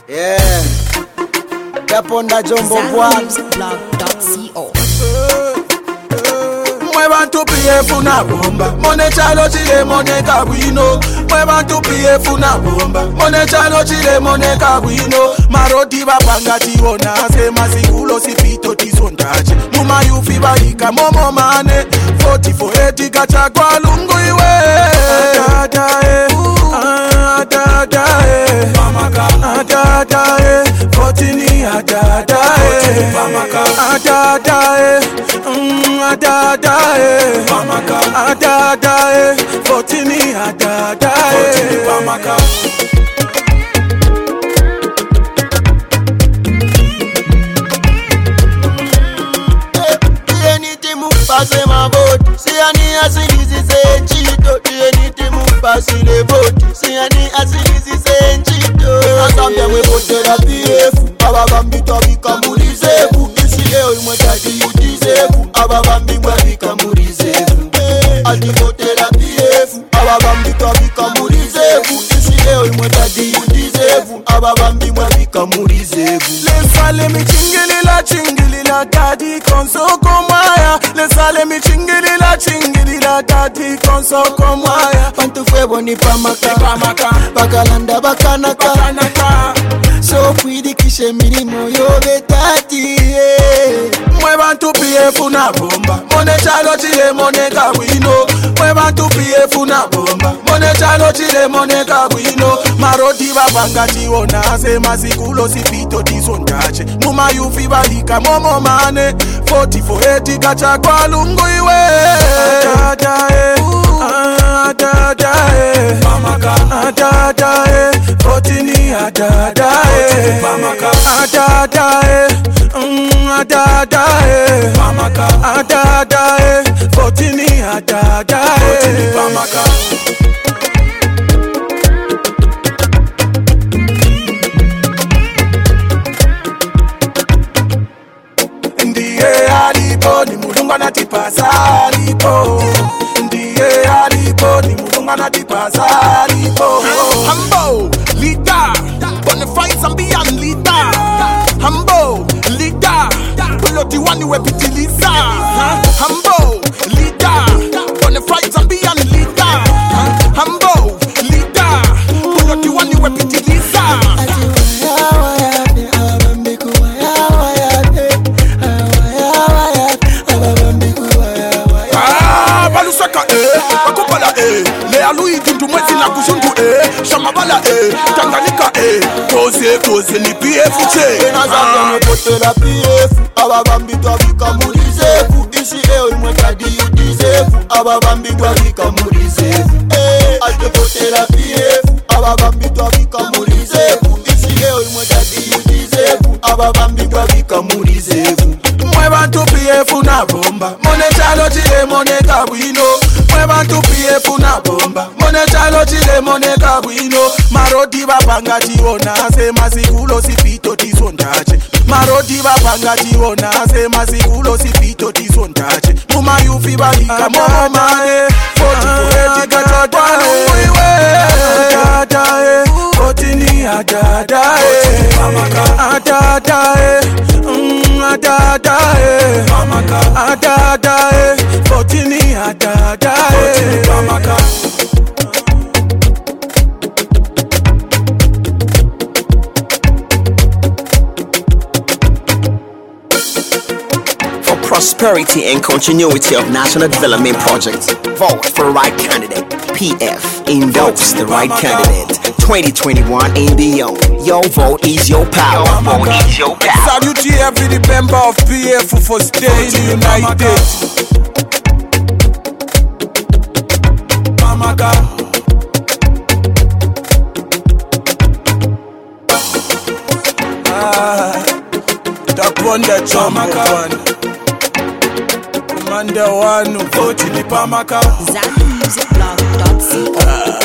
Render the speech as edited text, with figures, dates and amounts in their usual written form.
Yeah. Yaponda Jumbo ZanMusicBlog.co. Mwebantu PF na bomba Mone chalo chile mone kabwino Mwebantu PF na bomba Mone chalo chile mone kabwino Maroti bapanga tiona Sema sikulo sipito tisondache Muma yufi baika momo mane 44 kacha kwa lungu iwe Adada Adada Adada 14 adada Adada Adada Adada 14 adada Passe ma vote, si ani asilizi senchito. Tieniti mupasi le vote, si ani asilizi senchito. Asambia mwe vote la PF, ababambi twabikamulizevu. Isi leo imwe tadi yudizevu, ababambi mwe bikamulizevu. Ati vote la PF, ababambi twabikamulizevu. Isi leo imwe tadi yudizevu, ababambi mwe bikamulizevu. Lesale mi chingilila tadi konsoko mwaya. Lesale mi chingilila tadi konsoko mwaya. Pantu fwebo ni pamaka Bakalanda bakanaka So kwidi kishe milimo yobe tati Mwebantu PF na bomba Mone chalo chile mone kabwino Mwebantu PF na bomba Mone chalo chile mone kabwino Maroti babanga tiona Sema sikulo sipito tisondache Muma yufi balika momo mane 44 kacha kwa lungu iwe Adada Adada Adada 14 adada Adada Adada Adada 14 adada Ndiye alipo ni mulungu anatipasa alipo. Ndiye alipo ni mulungu anatipasa alipo. Humble leader, wanna fight some beyond leader. Humble leader, buloti wani wepitiliza. Humble leader, wanna fight some beyond leader. Humble leader, buloti wani wepitiliza. Balusaka bakupala Lea Louis Dundu mwezi na kushundu Shamabala Tanganyika Koze ni PF che Nazanga mwepote la PF Ababambi twabikamulizevu. Isi leo imwe tadi yudizevu, ababambi twabikamulizevu. Ate vote la PF Ababambi twabikamulizevu. Isi leo imwe tadi yudizevu, ababambi twabikamulizevu. Mwebantu PF na bomba Mone chalo chile mone kabwino Mwebantu PF na bomba Mone chalo chile mone kabwino Maroti babanga tiona Sema sikulo sipito tisondache Maroti babanga tiona Sema sikulo sipito tisondache Muma yufi balika momo mane 44 kacha kwa lungu iwe Adada 14 adada Adada Adada Adada 14 adada For prosperity and continuity of national development projects, vote for the right candidate. PF, endorse the right candidate. 2021 and beyond. Your vote is your power. Your vote is your power. Salute every member of PF for staying united. Mamaga. Taponda Chamaga one. Commander one, vote in the Pamaka. ZanMusicBlog.co.